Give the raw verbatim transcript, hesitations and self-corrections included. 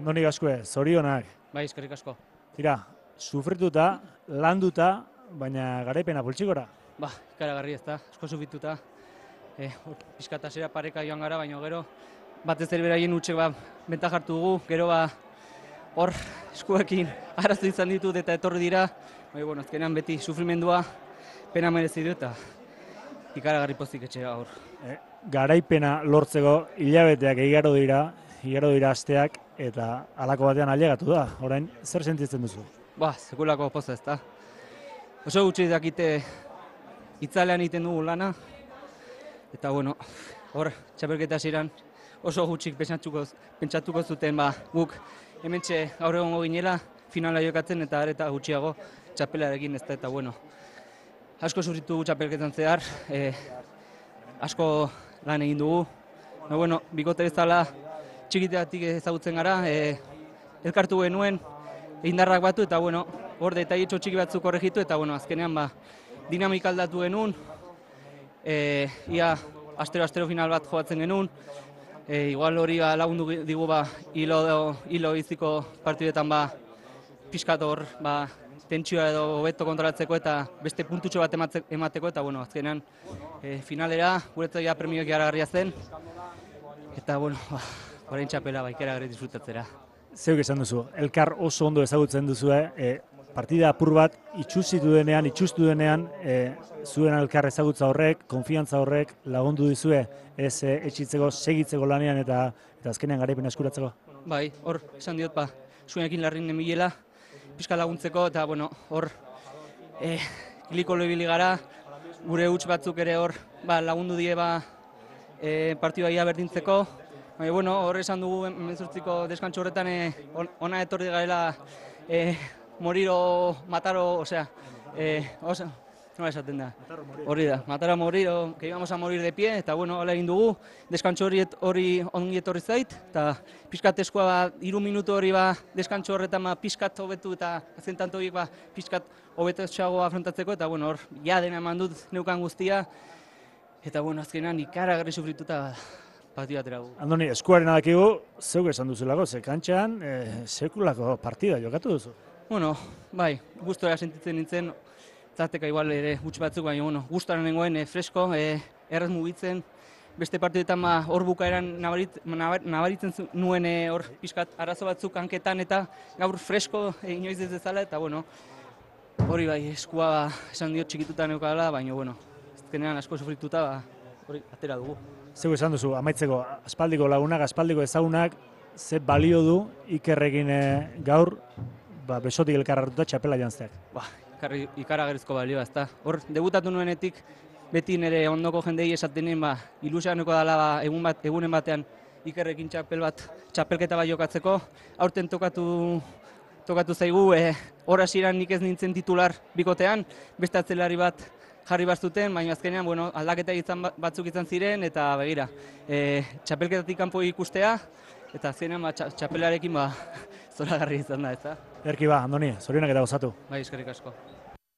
Andoni Gaskue, zorionak. Bai, eskerrik asko. Tira, sufrituta, landuta, baina garaipena poltsikora. Ba, ikaragarri ez da, asko sufrituta. E, Piskatasera pareka joan gara, baina gero batez ere beraien utxek ba, benta hartu dugu, gero ba, hor eskuekin arazo izan ditut eta etorri dira. Bai, bueno, azkenean beti sufrimendua pena merezi du eta ikaragarri pozik etxera hor. E, garaipena lortzeko hilabeteak igaro dira, igaro dira asteak, eta halako batean ailegatu da. Orain, zer sentitzen duzu? Ba, sekulako poza ez da. Oso gutxi dakite itzalean egiten dugu lana, eta bueno, hor txapelketa hasieran oso gutxik pentsatuko, pentsatuko zuten ba, guk hementxe gaur egongo ginela, finala jokatzen eta areta gutxiago txapelarekin ez da, eta bueno, asko sufritu dugu txapelketan zehar, e, asko lan egin dugu, no, bueno, bikote bezala txikiteatik ezagutzen gara, e, elkartu genuen, indarrak batu eta bueno, hor detailetxo txiki batzuk korregitu eta bueno, azkenean ba, dinamika aldatu genuen, e, ia astero-astero final bat joatzen genuen, e, igual hori ba, lagundu digu ba, hilo, hilo iziko partidetan ba, pixkat hor ba, tentsioa edo hobeto kontrolatzeko eta beste puntutxo bat emateko eta bueno, azkenean e, finalera guretzat ja premioak jargarria zen eta bueno, ba, orain txapela ba, ikaragarri disfrutatzera. Zeuk esan duzu, elkar oso ondo ezagutzen duzue, e, partida apur bat itxusitu denean, itxustu denean, e, zuen elkar ezagutza horrek, konfiantza horrek lagundu dizue ez e, etxitzeko, segitzeko lanean eta, eta azkenean garaipena eskuratzeko? Bai, hor esan diot, ba, zuenekin larrin nemilela, pixka laguntzeko eta bueno, hor e, kiliko loibili gara, gure huts batzuk ere hor ba, lagundu die ba, e, partidua ia berdintzeko. Baina, bueno, hor esan dugu hemezortziko deskantxo horretan eh, ona etorri garela eh, moriro, mataro, osea, eh, osa, nola esaten da? Hori da, mataro morir, o, que íbamos a morir de pie, eta bueno, hola egin dugu, deskantxo hori, hori ongi etorri zait, eta pixkat eskua ba, hiru minutu hori ba, deskantxo horretan ba, pixkat hobetu eta azken tanto horiek ba, pixkat hobetxeago afrontatzeko, eta bueno, hor, ja dena eman dut neukan guztia, eta bueno, azkenean ikaragarri sufrituta partida atera gu. Andoni, eskuaren adakigu, zeuk esan duzulako, ze kantxean, e, sekulako partida jokatu duzu. Bueno, bai, gustora sentitzen nintzen, zateka igual ere huts batzuk, baina bueno, gustora nengoen e, fresko, e, erraz mugitzen, beste partidetan ba, hor bukaeran nabarit, nabaritzen nuen e, hor pixkat arazo batzuk hanketan eta gaur fresko e, inoiz ez dezala, eta bueno, hori bai, eskua ba, esan diot txikituta neukala, baina bueno, azkenean asko sufrituta, ba, hori atera dugu. Zeu esan duzu, amaitzeko, aspaldiko lagunak, aspaldiko ezagunak, ze balio du Ikerrekin e, gaur, ba, besotik elkar hartuta txapela janzteak. Ba, ikaragarrizko balioa, ez da. Hor, debutatu nuenetik, beti nire ondoko jendei esaten nien, ba, ilusianeko dela ba, egun bat, egunen batean Ikerrekin txapel bat, txapelketa bat jokatzeko. Aurten tokatu, tokatu zaigu, e, hor hasieran nik ez nintzen titular bikotean, beste atzelari bat jarri bazuten, baina azkenean bueno, aldaketa izan batzuk izan ziren eta begira, e, txapelketatik kanpo ikustea eta azkenean ba, txapelarekin ba, zoragarri izan da, ez da? Erki ba, Andoni, zorionak eta gozatu. Bai, eskerrik asko.